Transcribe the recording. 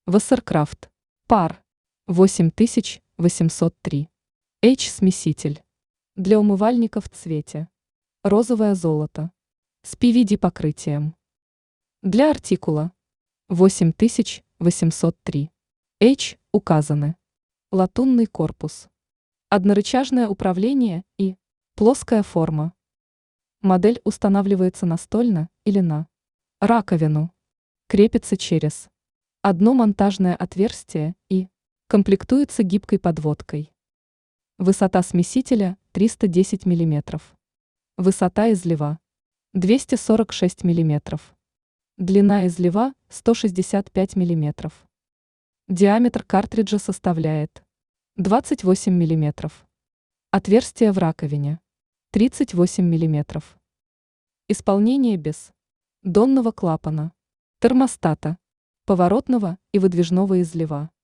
Вассеркрафт. Пар. 8803. H-смеситель. Для умывальников в цвете. Розовое золото. С PVD-покрытием. Для артикула. 8803. H указаны. Латунный корпус. Однорычажное управление и плоская форма. Модель устанавливается настольно или на раковину. Крепится через одно монтажное отверстие и комплектуется гибкой подводкой. Высота смесителя 310 мм. Высота излива 246 мм. Длина излива 165 мм. Диаметр картриджа составляет 28 мм. Отверстие в раковине 38 мм. Исполнение без донного клапана, термостата, поворотного и выдвижного излива.